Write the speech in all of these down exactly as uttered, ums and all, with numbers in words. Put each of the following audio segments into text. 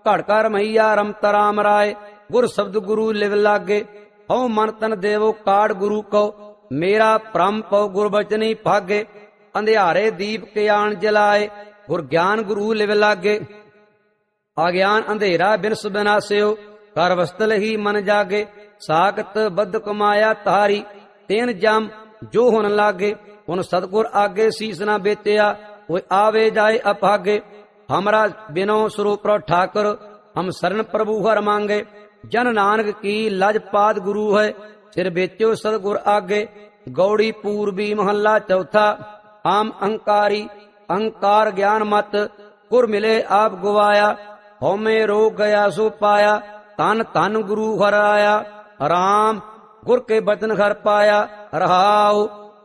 ਘੜ ਘਰ ਮਈਆ ਰਮਤ ਰਾਮ ਰਾਏ। ਗੁਰ ਸ਼ਬਦ ਗੁਰੂ ਲਿਵ ਲਾਗੇ, ਹਉ ਮਨ ਤਨ ਦੇਵੋ ਕਾੜ ਗੁਰੂ ਕਉ। ਮੇਰਾ ਭ੍ਰਮ ਪਉ ਗੁਰ ਬਚਨੀ ਭਾਗੇ, ਅੰਧਿਆਰੇ ਦੀਪ ਕੇ ਆਣ ਜਲਾਏ। ਗੁਰ ਗਿਆਨ ਗੁਰੂ ਲਿਵ ਲਾਗੇ, ਆਗਿਆਨ ਅੰਧੇਰਾ ਬਿਨਸ ਬਿਨਾਸਿਓ। ਕਰ ਵਸਤਲ ਹੀ ਮਨ ਜਾਗੇ, ਸਾਖਤ ਬਦ ਕਮਾਇਆ ਤਾਰੀ। ਤੇਨ ਜਮ ਜੋ ਹੁਣ ਲਾਗੇ, ਹੁਣ ਸਤਗੁਰ ਆਗੇ ਸੀਸ ਨਾ ਬੇਚਿਆ। ਕੋਈ ਆਵੇ ਜਾਏ ਅਭਾਗੇ, ਹਮਰਾ ਬਿਨੋ ਸਰੂਪਰੋ ਠਾਕੁਰ। ਹਮ ਸਰਨ ਪ੍ਰਭੂ ਹਰ ਮੰਗੇ, ਜਨ ਨਾਨਕ ਕੀ ਲਜ ਪਾਦ ਗੁਰੂ ਹੈ। ਸਿਰ ਵੇਚਿਓ ਸਤਗੁਰ ਆਗੇ, ਗੌੜੀ ਪੂਰਬੀ ਮਹੱਲਾ ਚੌਥਾ। ਆਮ ਅਹੰਕਾਰੀ ਅਹੰਕਾਰ ਗਿਆਨ ਮਤ, ਗੁਰ ਮਿਲੇ ਆਪ ਗਵਾਇਆ। ਹਉਮੈ ਰੋਗ ਗਿਆ ਸੋ ਪਾਇਆ, ਤਨ ਧਨ ਗੁਰੂ ਹਰ ਆਇਆ। ਰਾਮ ਗੁਰ ਕੇ ਬਚਨ ਹਰ ਪਾਇਆ, ਰਹਾਉ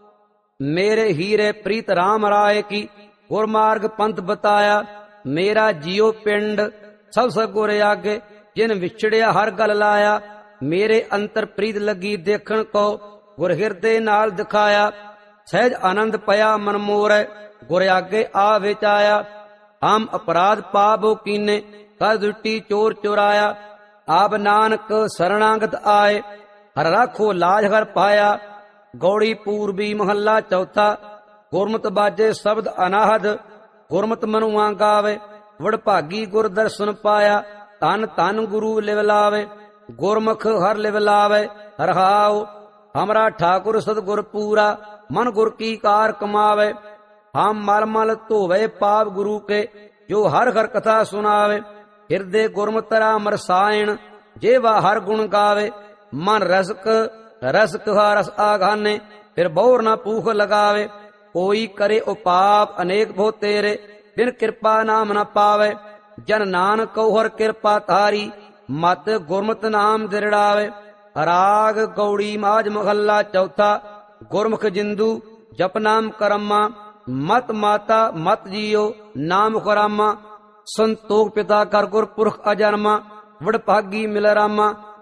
ਮੇਰੇ ਹੀਰੇ ਪ੍ਰੀਤ ਰਾਮ ਰਾਏ ਕੀ। ਗੁਰ ਮਾਰਗ ਪੰਥ ਬਤਾਇਆ, ਮੇਰਾ ਜੀਉ ਪਿੰਡ ਸਭ ਸਗੁਰ ਆਗੇ। ਜਿਨ ਵਿਛੜਿਆ ਹਰ ਗਲ ਲਾਇਆ, ਮੇਰੇ ਅੰਤਰ ਪ੍ਰੀਤ ਲੱਗੀ ਦੇਖਣ ਕੋ। ਗੁਰ ਹਿਰਦੇ ਨਾਲ ਦਿਖਾਇਆ, ਸਹਿਜ ਆਨੰਦ ਪਿਆ ਮਨ ਮੋਰੈ। ਗੁਰ ਆਗੇ ਆ ਵਿਚਾਇਆ, ਹਮ ਅਪਰਾਧ ਪਾਪੋ ਕੀਨੇ। ਕਰ ਦੁੱਟੀ ਚੋਰ ਚੁਰਾਇਆ, ਆਪ ਨਾਨਕ ਸਰਣਾਗਤ ਆਏ। ਹਰ ਰਾਖੋ ਲਾਜ ਹਰ ਪਾਇਆ, ਗੌੜੀ ਪੂਰਬੀ ਮਹੱਲਾ ਚੌਥਾ। ਗੁਰਮਤਿ ਬਾਜੇ ਸ਼ਬਦ ਅਨਾਹਦ, ਗੁਰਮਤਿ ਮਨੁਆ ਗਾਵੇ। ਵਡਭਾਗੀ ਗੁਰ ਦਰਸ਼ਨ ਪਾਇਆ, ਧਨ ਧਨ ਗੁਰੂ ਲਿਵ ਲਾਵੇ। ਗੁਰਮੁਖ ਹਰ ਲਿਵ ਲਾਵੇ, ਰਹਾਉ ਹਮਰਾ ਠਾਕੁਰ ਸਤਿਗੁਰ ਪੂਰਾ। ਮਨ ਗੁਰ ਕੀ ਕਾਰ ਕਮਾਵੇ, ਹਮ ਮਲ ਮਲ ਧੋਵੇ ਪਾਪ ਗੁਰੂ ਕੇ। ਜੋ ਹਰ ਹਰ ਕਥਾ ਸੁਨਾਵੇ, ਹਿਰਦੇ ਗੁਰਮਤਿ ਰਾਮ ਰਸਾਇਣ। ਜੇਵਾ ਹਰ ਗੁਣ ਗਾਵੇ, ਮਨ ਰਸਕ ਰਸਕ ਰਸ ਆਗਾਨੇ। ਫਿਰ ਬਹੁਰ ਨਾ ਪੂਖ ਲਗਾਵੇ, ਕੋਈ ਕਰੇ ਉਪਾਪ ਅਨੇਕ ਭੋ ਤੇਰੇ। ਬਿਨ ਕਿਰਪਾ ਨਾਮ ਨਾ ਪਾਵੇ, ਜਨ ਨਾਨਕ ਕਉ ਹਰ ਕਿਰਪਾ ਤਾਰੀ। ਮਤ ਗੁਰਮਤਿ ਨਾਮ ਦਿਰੜਾਵੇ। ਰਾਗ ਗੌੜੀ ਮਾਝ ਮਹੱਲਾ ਚੌਥਾ। ਗੁਰਮੁਖ ਜਿੰਦੂ ਜਪ ਨਾਮ ਕਰਮਾ, ਮਤ ਮਾਤਾ ਮਤ ਜੀਓ ਨਾਮ ਖਰਾਮਾ। ਸੰਤੋਖ ਪਿਤਾ ਕਰ ਗੁਰ ਪੁਰਖ ਅਜਨਮਾ, ਵਡਭਾਗੀ ਮਿਲ ਰਾਮਾ।